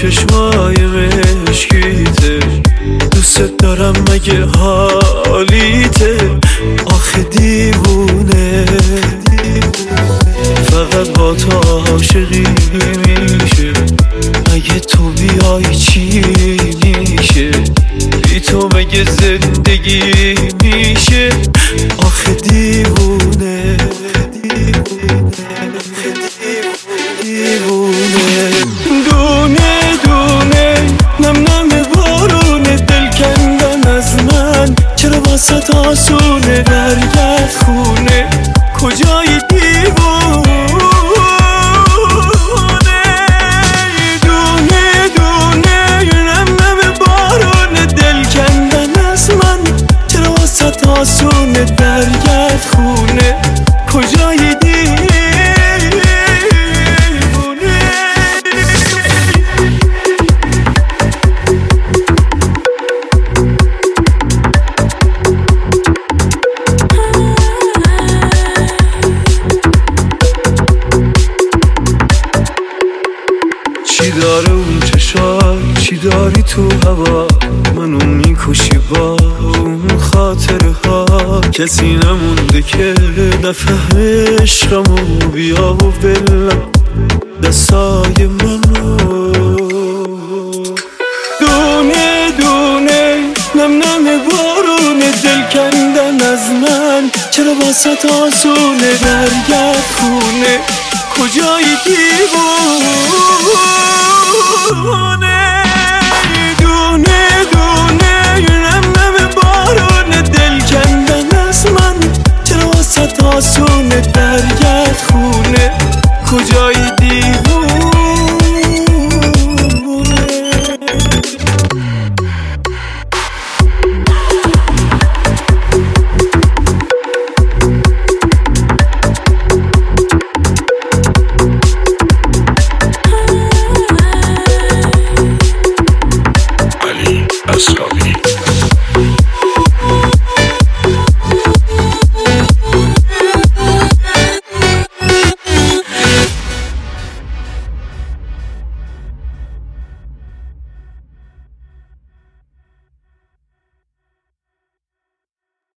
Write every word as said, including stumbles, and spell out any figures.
چشمای مشکیته، دوست دارم مگه حالیته، آخه دیوونه فقط با تو عاشقی میشه، اگه تو بیای چی میشه، بی تو مگه زندگی میشه، آخه دیوونه دیوونه دونه دونه نم نم بارونه، دل کندن از من چرا واسه آسونه، برگرد خونه کجای دیوونه، دونه دونه نم نم بارونه، دل کندن از من چرا واسه آسونه، برگرد خونه کجای دیوونه. چی داره اون چشات، چی داری تو هوا، منو میکشی با اون خاطره ها، کسی نمونده که نفهم عشقمو، بیا و بلم دستای منو، دونه دونه نم نم بارونه، دل کندن از من چرا واسه آسونه، برگرد خونه کجای دیوونه.